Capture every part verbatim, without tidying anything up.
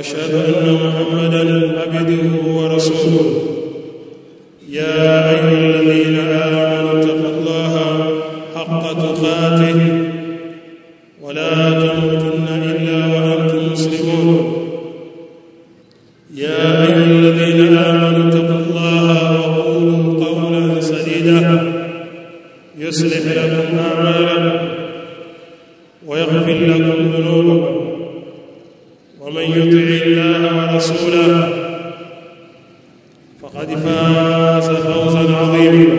وأشهد أن محمدًا عبده ورسوله يا أيها الذين آمنوا اتقوا الله حق تقاته ولا تموتن إلا وأنتم مسلمون يا أيها الذين آمنوا اتقوا الله وقولوا قولا سديدا يصلح لكم أعمالكم ويغفر لكم ذنوبكم ومن يطع الله ورسوله فقد فاز فوزا عظيما.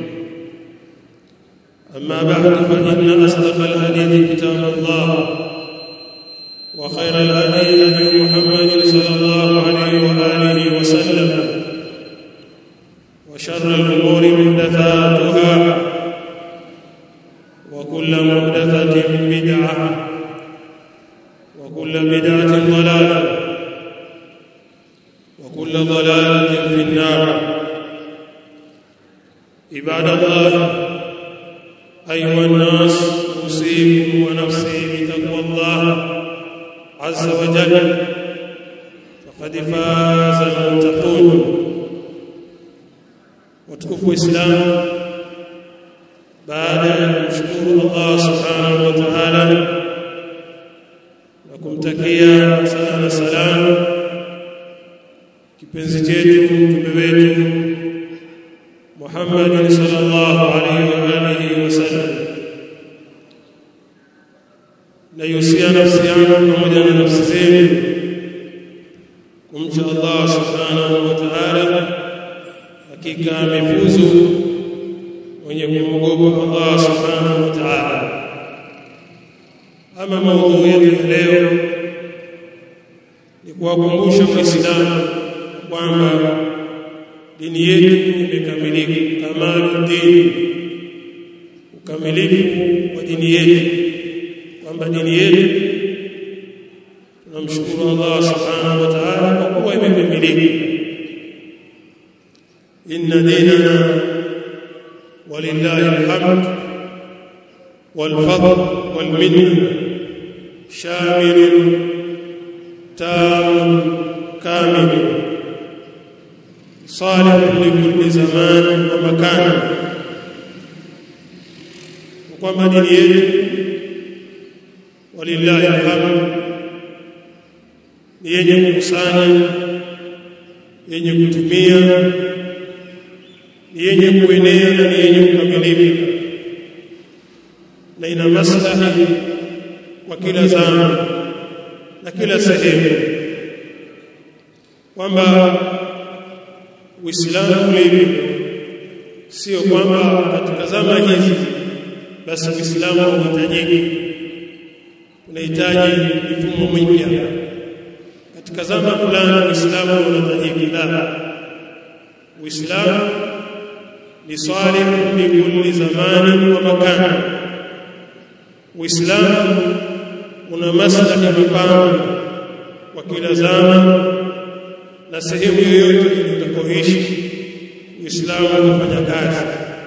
أما بعد فإن أصدق الحديث كتاب الله وخير الهدي هدي محمد صلى الله عليه وآله وسلم وشر الأمور محدثاتها وكل محدثة بدعة وكل بدعة ضلالة وكل ضلالة في النار. عباد الله أيها الناس أوصيكم ونفسي بتقوى الله عز وجل فقد فاز المتقون. وتكفوا إسلام بعد أن نشكر الله سبحانه وتعالى لكم تكيا سلام سلام kipenzi chetu mtume wetu Muhammad sallallahu alaihi wa alihi wasallam. Na yusia nafsi yangu pamoja na nafsi zenu kumcha Allah subhanahu wa ta'ala. Hakika amefuzu mwenye kumwogopa Allah subhanahu wa ta'ala. Ama maudhui yetu leo ni kuwakumbusha Waislamu kwamba dini yetu imekamilika, kamalu dini, ukamilifu wa dini yetu, kwamba dini yetu tunamshukuru Allah subhanahu wa ta'ala kwa kuwa imekamilika. Inna dinana walillahi alhamd wal fadl wal minna shamilun tam kamil صالح لكل زمان ومكان. وكما dini yetu walillahi alhamd ni yenye kukusanya, yenye kutumia, ni yenye kuenea na ni yenye kukamilika, na ina maslahi kwa kila zama na kila sehemu, kwamba Uislamu ulivyo sio kwamba katika zama hizi basi Uislamu unahitajiki, unahitaji mifumo mipya. Katika zama fulani Uislamu unahitajiki. La, Uislamu ni salih fi kulli zamani wa makan. Uislamu una maslahi mapana kwa kila zama na sehemu yoyote utakayoishi. Uislamu unafanya kazi.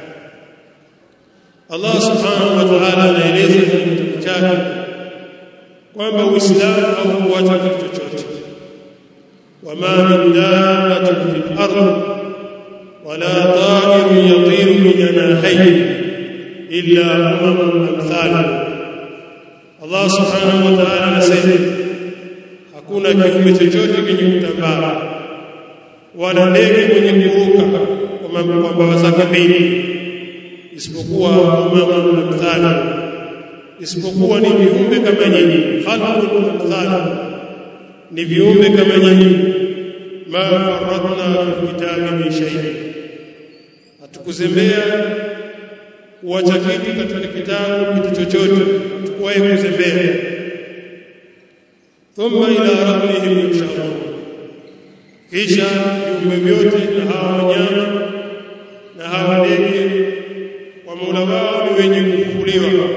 Allah subhanahu wa ta'ala anaeleza katika kitabu chake kwamba Uislamu haukuacha kitu chochote. Wama min dabbatin fil ardh wala ta'irin yatiru bi janahihi illa umamun amthalukum. Allah subhanahu wa ta'ala anasema hakuna kiumbe chochote kenye kutambaa wala ndege mwenye kuruka kwa mabawa zake mbili isipokuwa umamun amthalukum, isipokuwa ni viumbe kama nyinyi. Khalqun amthalukum, ni viumbe kama nyinyi. Ma faradna fi kitabi min shay, hatukuzembea kuacha kitu katika kitabu kitu chochote, hatukuwahi kuzembea. Thumma ila rabbihim yusharun, kisha viumbe vyote na hawa wanyama na hawa ndege wa Mola wao ni wenye kufufuliwa.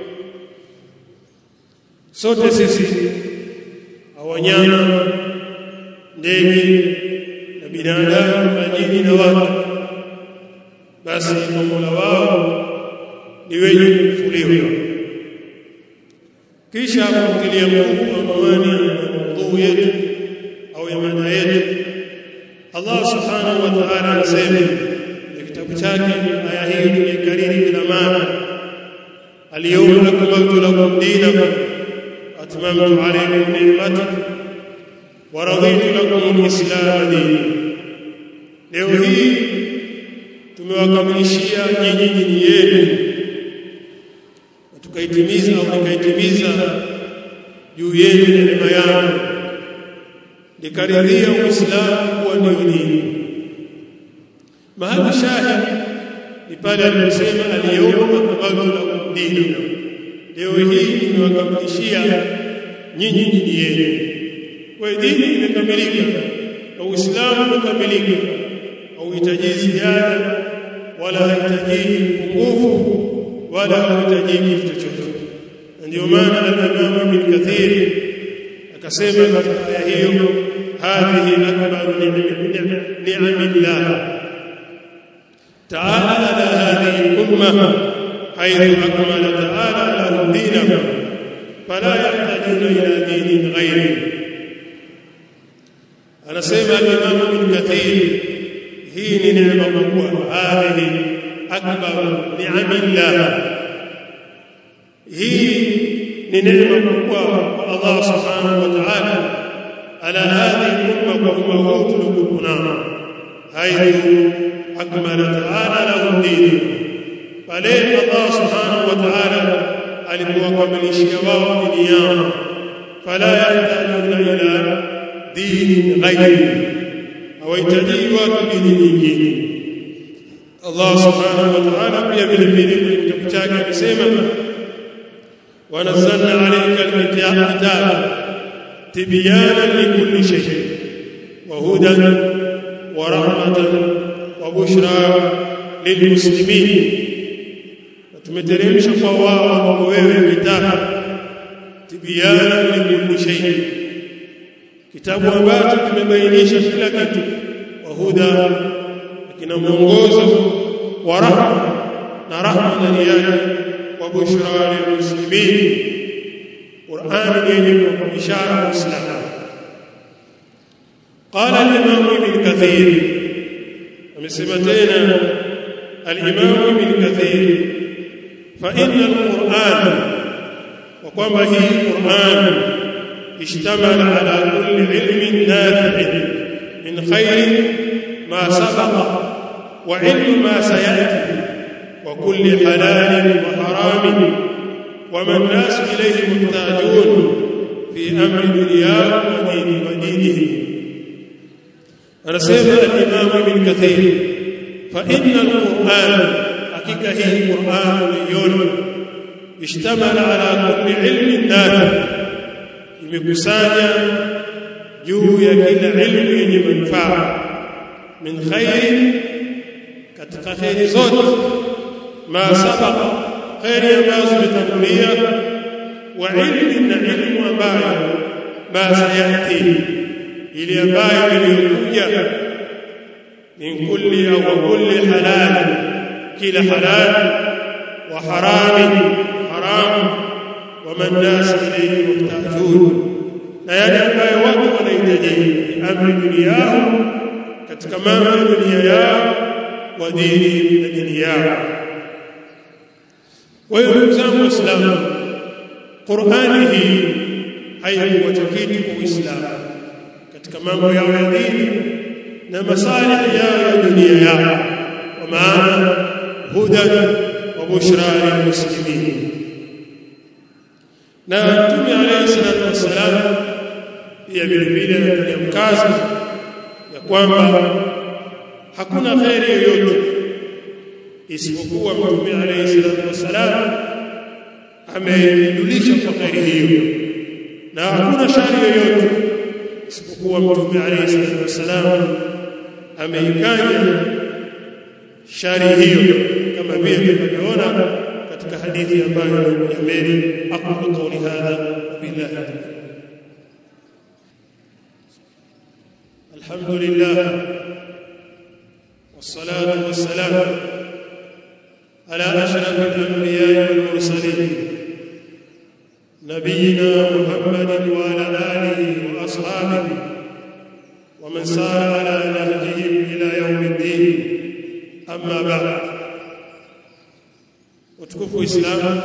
Sote sisi wanyama, ndege na binadamu, majini na watu, basi Mola wao ni wenye kufufuliwa. Kisha kumtilia nguvu amani na maudhui yetu wa raditu lakum al-islam dini. Leo hii tumewakamilishia nyinyi dini yenu, tukaitimiza au nikaitimiza juu yenu neema yangu, nikaridhia Uislamu kuwa ndio dini. Mahali shahid ni pale aliposema al-yawma akmaltu lakum dinakum, leo hii nimewakamilishia nyinyi dini yenu. Kwa dini imekamilika na Uislamu umekamilika, hauhitaji ziada wala hauhitaji upungufu wala hauhitaji kitu chochote. Ndio maana al-Imam Ibn Kathir akasema katika aya hiyo, hadhihi akbaru ni'amillah ta'ala ala hadhihi al-umma haythu akmala ta'ala lahum dinahum fala yahtajuna ila dinin ghayrihi. Anasema al-Imam Ibn Kathir, hii ni neema kubwa, hadhihi akbaru ni'amillah, hii ni neema kubwa kwa Allah subhanahu wa ta'ala ala hadhihi umma kwa umma huu tuliokuwa haythu akmala ta'ala lahum dinahum, pale Allah subhanahu wa ta'ala alipowakamilishia wao dini yao, fala yahtajuna ila dinin ghayri, hawahitaji watu dini nyingine. Allah subhanahu wa ta'ala pia vile vile kwenye kitabu chake amesema, wa nazzalna alayka al-kitaba tibyanan likulli shay wa hudan wa rahmatan wa bushra lilmuslimin. Tumeteremsha kwa wao wewe kitabu tibyanan likulli shay, kitabu ambacho kimebainisha kila kitu, wa huda, kina mwongozo, wa rahma, na rahma ndani yake, wa bushra lilmuslimin, Qur'an yenye bishara wa Islam. Qala al-Imam Ibn Kathir, amesema tena al-Imam Ibn Kathir, fa inna al-Qur'an, wa kwamba hii Qur'an اشتمل على كل علم نافع من خير ما سبق وعلم ما سيأتي وكل حلال وحرام وما الناس إليه محتاجون في أمر دنياه ودينه. أنا سيد الإمام ابن كثير، فإن القرآن حقيقة هي القرآن اليوم اشتمل على كل علم نافع، imekusanya juu ya kila ilmu yenye manufaa, min khair, katika khairi zote, ma sabaqa, khairi ambazo zimetangulia, wa ilmu, na ilmu ambayo ma sayati, ili ambayo iliyokuja, min kulli au kulli halal, kila halal, wa harami, haram, وما الناس إليه محتاجون، na yale ambayo watu wanahitaji amri dunia yao, katika mambo ya dunia yao, wa dini na dini yao. Kwa hiyo ndugu zangu Waislamu, Qur'ani hii haikuacha kitu kwa Uislamu katika mambo yao ya dini na masalih yao ya dunia yao, kwa maana hudan wa bushra lilmuslimin. Na Mtume alayhi salatu wassalam pia vile vile anatilia mkazo ya kwamba hakuna khairi yoyote isipokuwa Mtume alayhi salatu wassalam amejulisha kwa khairi hiyo, na hakuna shari yoyote isipokuwa Mtume alayhi salatu wassalam ameikanya shari hiyo, kama vile tunavyoona katika hadithi ambayo imekuja mbele. Aqulu qawli hadha billahi alhamdulillah wassalatu wassalamu ala ashrafil anbiya'i wal mursalin nabiyyina Muhammadin wa ala alihi wa ashabihi wa man sara ala nahjihim ila yawmiddin, amma ba'd. Utukufu wa Islam,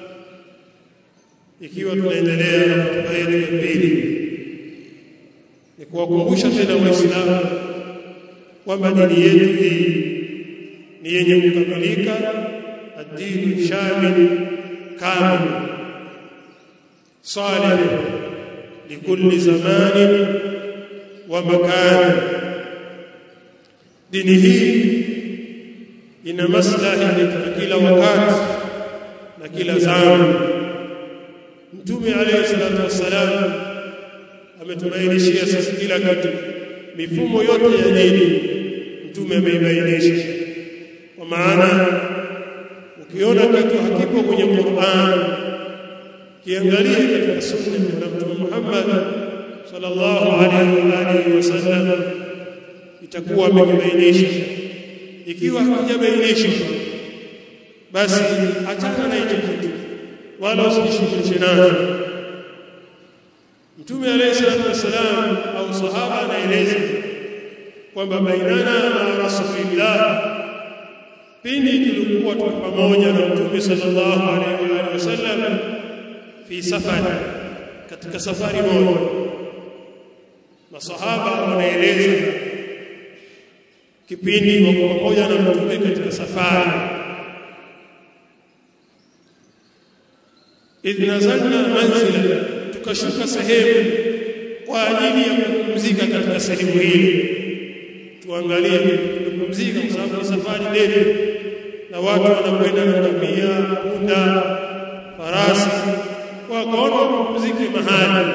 ikiwa tunaendelea na hotuba yetu ya pili ni kuwakumbusha tena Waislamu kwamba dini yetu hii ni yenye kukamilika, ad-dinu shamil kamil salih likulli zamanin wa makan. Dini hii ina maslahi katika kila wakati na kila zama. Mtume alayhi salatu wassalam ametubainishia sisi kila kitu, mifumo yote ya dini Mtume ameibainisha. Kwa maana ukiona kitu hakipo kwenye Qur'an, kiangalia katika sunna ya Mtume Muhammad sallallahu alaihi wa alihi wasallam, itakuwa amebainisha. Ikiwa hakujabainisha, basi achana na hicho kitu wala usijishughulishe nacho. Mtume alayhi salatu wasalam au sahaba anaeleza kwamba bainana na Rasulullah, pindi tulikuwa pamoja na Mtume sallallahu alaihi wasallam fi safari, katika safari moja. Masahaba wanaeleza kipindi wako pamoja na Mtume katika safari, idh nazalna manzila, tukashuka sehemu kwa ajili ya kupumzika katika sehemu hili. Tuangalie kupumzika kwa sababu ni safari ndefu na watu wanakwenda na ngamia, punda, farasi, wakaona kupumzike mahali.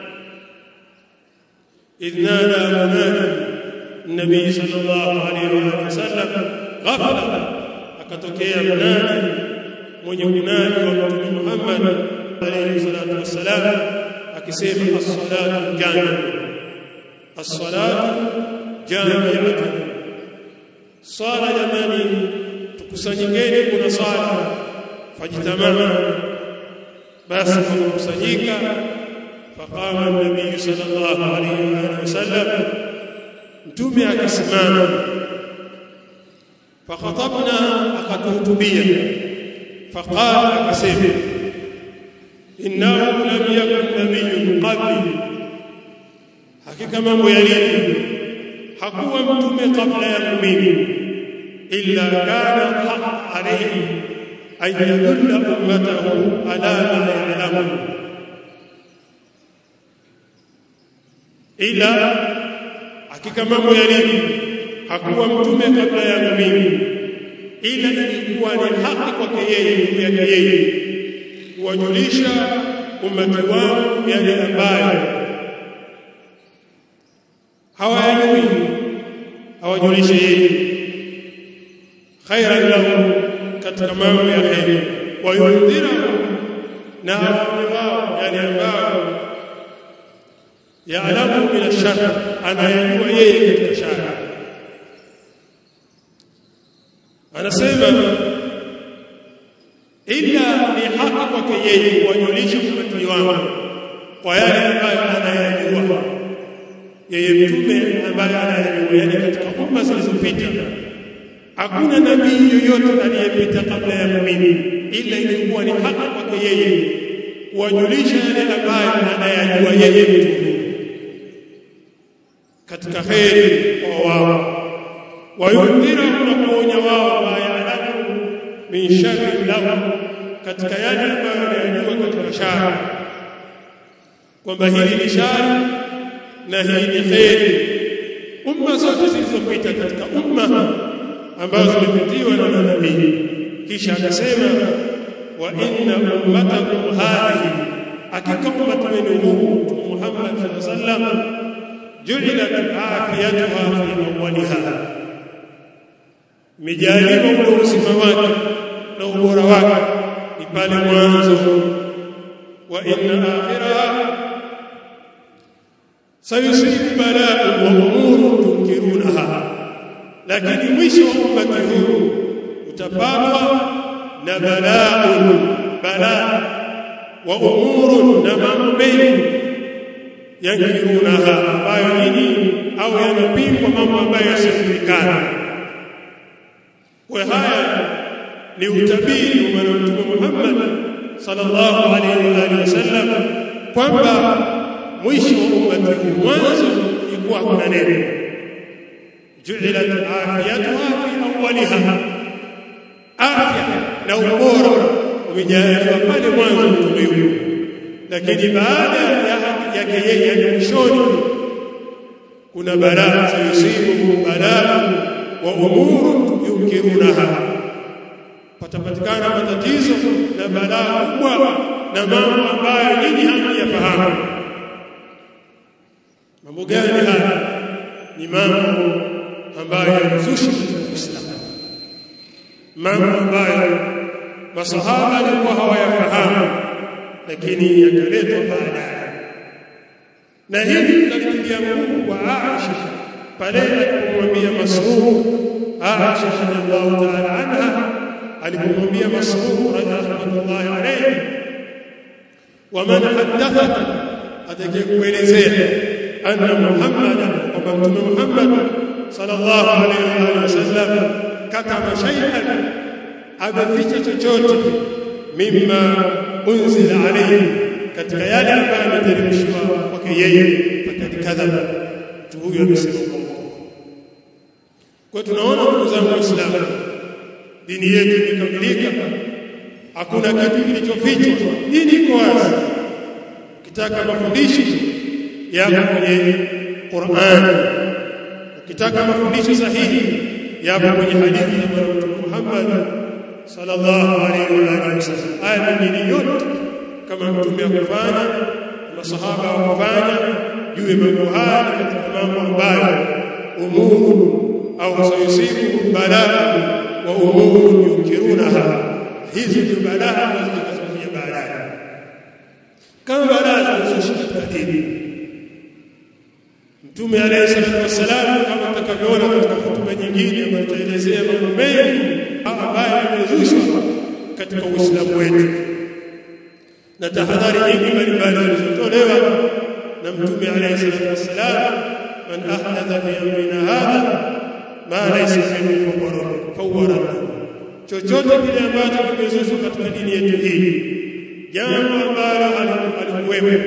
idh nada munadi Nabii sallallahu alaihi wasallam, ghafla akatokea munadi, mwenye kunadi wa Mtume Muhammad alayhi salatu wassalam akisema, as-salatu jami'atun, as-salatu jami'atun, sala jamani, tukusanyikeni, kuna sala. Fajtamana, basi tukusanyika. Faqama an-nabii sallallahu alayhi wasallam, Mtume akasimama. Fakhatabna, akatuhutubia. Faqala, akasema, innahu lam yakun nabiyyun qabli, hakika mambo yalivyo, hakuwa mtume kabla yangu mimi, illa kana haqq alayhi an yadulla ummatahu ala ma ya'lamun, ila hakika mambo yalivyo, hakuwa mtume kabla yangu mimi, ila ilikuwa ni haki kwake yeye, juu yake yeye kuwajulisha ummati wangu yale ambayo hawayajui, hawajulishe yeye khairan lahu, katika mambo ya kheri, wa yundhirahu, na wao yale ambayo ya'lamu min ash-sharr, anayajua yeye katika shari. Anasema ila ni haki kwake yeye kuwajulisha ummati wangu kwa yale ambayo anayajua yeye, mtume ambaye anayajua. Yani katika umma zilizopita hakuna nabii yoyote aliyepita kabla ya mimi, ila ilikuwa ni haki kwake yeye kuwajulisha yale ambayo anayajua yeye mtume katika kheri kwa wao, wayundhira, na kuonya wao ma ya'lamu min sharri lahu, katika yale ambayo anayajua katika shari, kwamba hili ni shari na hii ni kheri. Umma zote zilizopita katika umma ambazo zimepitiwa na manabii. Kisha akasema, wa inna ummatakum hadhihi, hakika ummati wenu huu Muhammad sallallahu alaihi wasallam, ju'ilat afiyatuha fi awwaliha, mijaliwa ule usifa wake na ubora wake ni pale mwanzo. Wa inna akhiraha sayusibu bala'un wa umurun tunkirunaha, lakini mwisho wa ummati huu utapatwa na bala'un, balaa, wa umurun, na mambo mengi, yankirunaha, ambayo nini, au yanapingwa, mambo ambayo yasiyojulikana. Kwa haya ni utabiri wa Mtume Muhammad sallallahu alaihi wa alihi wasallam kwamba mwisho wa ummati huu, mwanzo kuwa kuna neno ju'ilat afiyatuha fi awwaliha, afya na ubora umejaliwa pale mwanzo mtume huyo, lakini baada yake yeye mwishoni kuna balaa sayusibu balaa wa umuru yunkirunaha, patapatikana matatizo na balaa kubwa na mambo ambayo nyinyi hamyafahamu. Mambo gani haya? Ni mambo ambayo yanazushi katika Uislamu, mambo ambayo masahaba walikuwa hawayafahamu lakini yakaletwa baadaye. Na hili tunalipigia Mungu kwa Aisha pale alipomwambia Masruq, Aisha radhiallahu ta'ala anha alipomwambia Masruq rahmatullahi alayhi, wa man haddathaka, atakayekuelezea anna Muhammadan, kwamba Mtume Muhammad sallallahu alayhi wa sallam katama shay'an, ameficha chochote mimma unzila alayhi, katika yale ambayo yameteremshwa kwake yeye, fakad kadhaba, mtu huyo amesema uongo. Kwa tunaona ndugu zangu Waislamu, dini yetu imekamilika, hakuna kitu kilichofichwa, dini iko wazi. Ukitaka mafundisho yako kwenye Qur'an, ukitaka mafundisho sahihi yapo kwenye hadithi ya Bwana Mtume Muhammad sallallahu alaihi wa alihi wasallam. Aya nyingine yote kama mtume akufanya, masahaba wakufanya, juu ya mambo haya katika mambo ambayo umuru au sayusibu balaa wa umuru yunkirunaha, hizi ni balaa ambazo zitakuja baadaye. Kama balaa zilizoshika dini, Mtume alayhi salatu wasallam kama tutakavyoona katika hotuba nyingine ambayo tutaelezea mambo mengi ambayo yamezushwa katika Uislamu wetu na tahadhari nyingi mbalimbali zilizotolewa na Mtume alayhi salatu wasallam, man ahdatha fi amrina hadha ma laysa minhu fawwara, chochote kile ambacho kimezushwa katika dini yetu hii, jambo ambalo halikuwepo,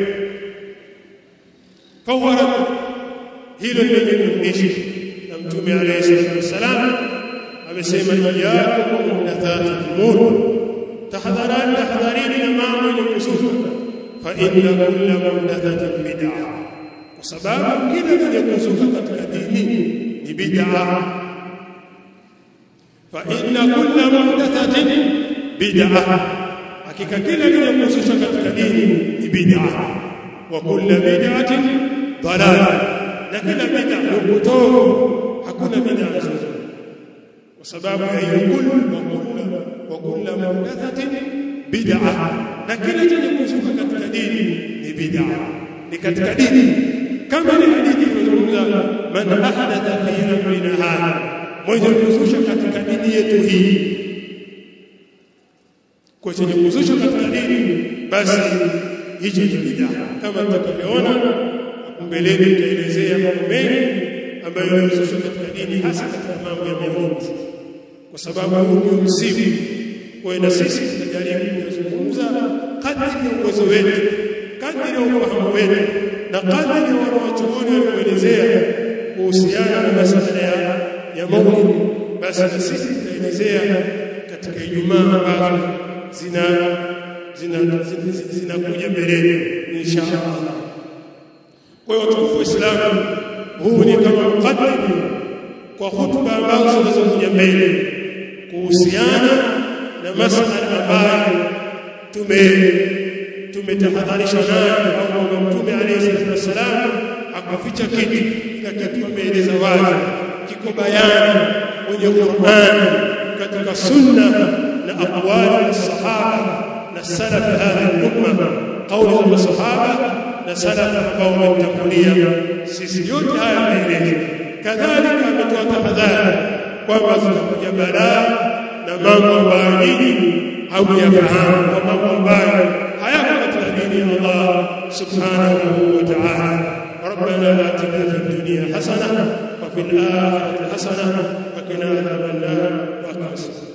fawwara, hilo limefundishwa na Mtume alayhi salatu wasallam. Amesema iyyakum muhdathatil umur, tahadharani tahadharini na mambo yenye kuzuka, fa inna kulla muhdathatin bid'ah, kwa sababu kila lenye kuzuka katika dini ni bid'ah. Fa inna kulla muhdathatin bid'ah, hakika kila lenye kuzuka katika dini ni bid'ah, wa kulla bid'atin dalalah, na kila bid'ah ni upotovu, hakuna bid'ah nzuri, kwa sababu ya kullu wa kullu wa kullu muhdathatin bid'ah, na kila chenye kuzuka katika dini ni bid'ah, ni katika dini. Kama ni hadithi inazungumza man ahdatha fi amrina hadha, mwenye kuzusha katika dini yetu hii, kwa chenye kuzusha katika dini, basi hicho ni bid'ah. Kama tutakavyoona mbeleni, tutaelezea mambo mengi ambayo yanazusha katika dini, hasa katika mambo ya maulidi, kwa sababu huu ndio msimu. Kwa hiyo sisi tunajaribu kuzungumza kadri ya uwezo wetu, kadri ya ufahamu wetu, na kadri ya wanachuoni walioelezea kuhusiana na masuala ya ya maulidi, basi na sisi tutaelezea katika Ijumaa ambazo zina zina zinakuja mbeleni inshallah. Kwa hiyo tukufu Uislamu, huu ni kama mukaddimu kwa hutuba ambazo zinazokuja mbele kuhusiana na masuala ambayo tume tumetahadharishwa nayo, au Mtume alayhi wasallam akaficha kitu, ila kitu ameeleza wazi, kiko bayani kwenye Qur'an, katika sunna na aqwali ya sahaba na salaf hadha al-umma, kauli za masahaba na salaf ambao wametangulia. Sisi yote haya tunaeleza. Kadhalika ametoa tahadhari kwamba zinakuja balaa na mambo ambayo nyinyi hamyafahamu, na mambo ambayo hayako katika dini ya Allah subhanahu wa ta'ala. ربنا آتنا في الدنيا حسنة وفي الآخرة حسنة وقنا عذاب النار وقنا